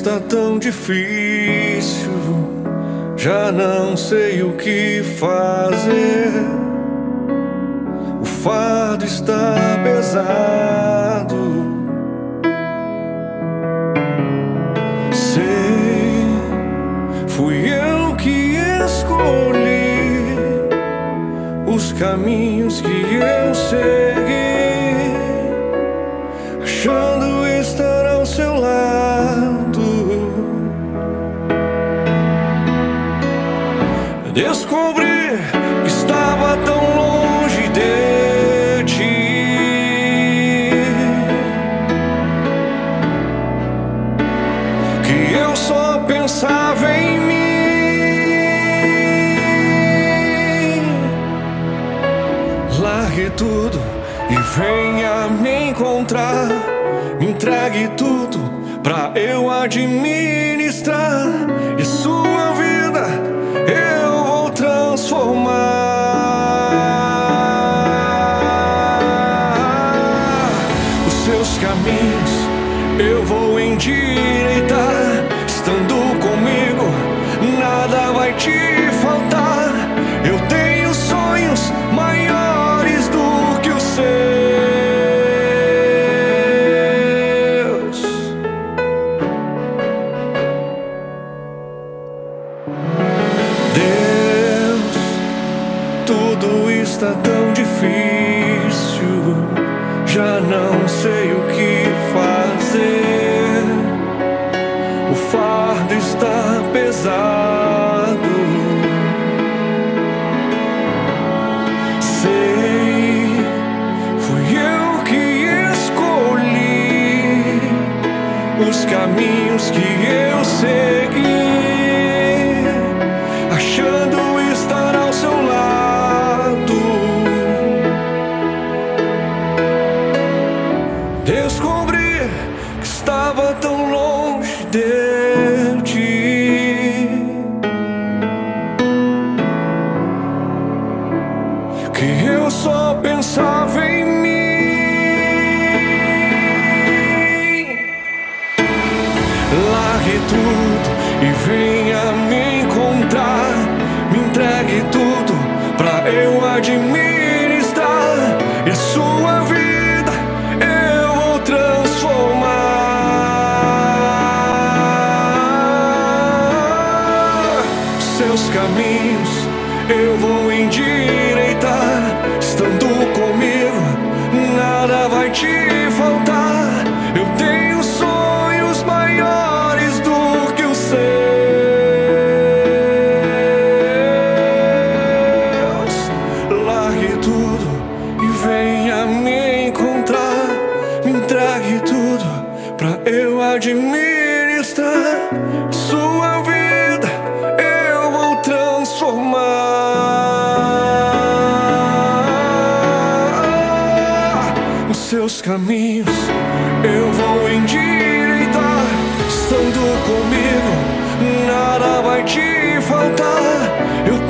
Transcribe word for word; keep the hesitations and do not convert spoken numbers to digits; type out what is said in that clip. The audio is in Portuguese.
está tão difícil, já não sei o que fazer. O fardo está pesado. Sei, fui eu que escolhi os caminhos que eu segui, achando estar ao seu lado. Descobri que estava tão longe de ti, que eu só pensava em mim. Largue tudo e venha me encontrar. Me entregue tudo pra eu administrar, e sua vida eu vou transformar. Os seus caminhos eu vou endireitar. Estando comigo, nada vai te faltar. Eu tenho sonhos maiores do que os seus. Deus, tudo está tão difícil, já não sei o que fazer. O fardo está pesado. Sei, fui eu que escolhi os caminhos que eu segui, achando estar ao seu lado. Descobri que estava tão longe de ti, que eu só pensava em mim. Largue tudo e venha me encontrar. Me entregue tudo pra eu administrar, e sua vida eu vou transformar. Seus caminhos eu vou endireitar. Estando comigo, nada vai te faltar. Eu tenho sonhos maiores do que os seus. Largue tudo e venha me encontrar. Me entregue tudo pra eu administrar. Sua vida eu vou transformar. Os seus caminhos eu vou endireitar. Estando comigo, nada vai te faltar. Eu